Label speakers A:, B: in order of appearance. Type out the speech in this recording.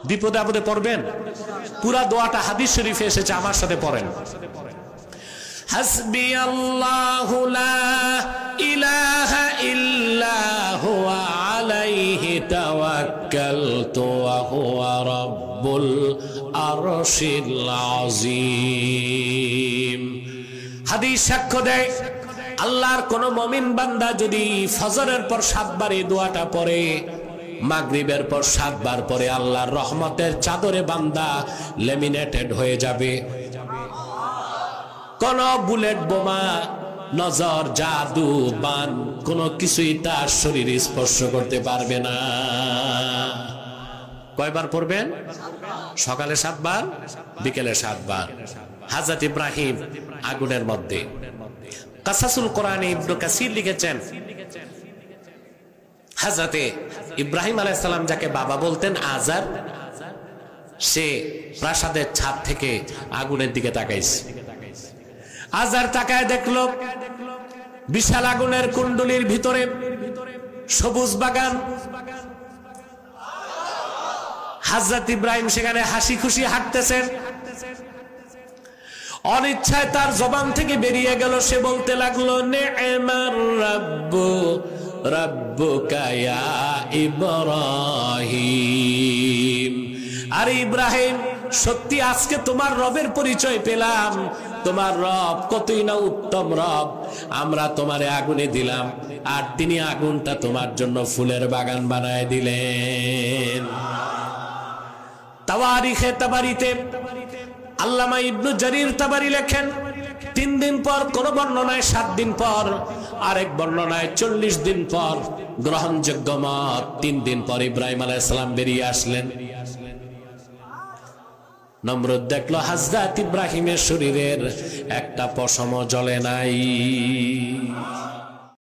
A: বিপদে আপদে পড়বেন। পুরা দোয়াটা হাদিস শরীফে এসেছে, আমার সাথে পড়েন। হাসবি আল্লাহু লা ইলাহা ইল্লা হুয়া আলাইহি তাওয়াক্কালতু ওয়া হুয়া রাব্বুল আরশিল আযীম। হাদিস সাক্ষ্য দেয়, আল্লাহর কোন মুমিন বান্দা যদি ফজরের পর 7 বার এই দোয়াটা পড়ে, মাগরিবের পর 7 বার পরে, আল্লাহর রহমতের চাদরে বান্দা লেমিনেটেড হয়ে যাবে। কোন বুলেট বোমা, নজর, জাদু, বান কোনো কিছুই তার শরীর স্পর্শ করতে পারবে না। কয়বার পড়বেন? সকালে 7 বার, বিকেলে 7 বার। হযরত ইব্রাহিম আগুনের মধ্যে। কাসাসুল কোরআনে ইবনে কাসির লিখেছেন, হযরত ইব্রাহিম আলাইহিস সালাম যাকে বাবা বলতেন, আজার, সে প্রাসাদের ছাদ থেকে আগুনের দিকে তাকাইছে। আজার তাকায় দেখলো বিশাল আগুনের কুণ্ডলীর ভিতরে সবুজ বাগান। হযরত ইব্রাহিম সেখানে হাসি খুশি হাঁটতেছেন। অনিচ্ছায় তার জবান থেকে বেরিয়ে গেল, সে বলতে লাগলো, নি'মার রাব্বু রাব্বুকা ইয়া ইব্রাহিম। আরে ইব্রাহিম, সত্যি আজকে তোমার রবের পরিচয় পেলাম। তোমার রব কতই না উত্তম রব। আমরা তোমারে আগুনে দিলাম, আর তিনি আগুনটা তোমার জন্য ফুলের বাগান বানায় দিলেন। তাওয়ারিখে তাবারিতে আল্লামা ইবনু জারির তাবারি লেখেন, 3 দিন পর, কোন বর্ণনায় 7 দিন পর, আরেক বর্ণনায় 40 দিন পর, গ্রহণযোগ্য মত 3 দিন পর ইব্রাহিম আলাইহিস সালাম বেরিয়ে আসলেন। নমরুদ দেখলো হযরত ইব্রাহিমের শরীরের একটা পশমও জ্বলে নাই।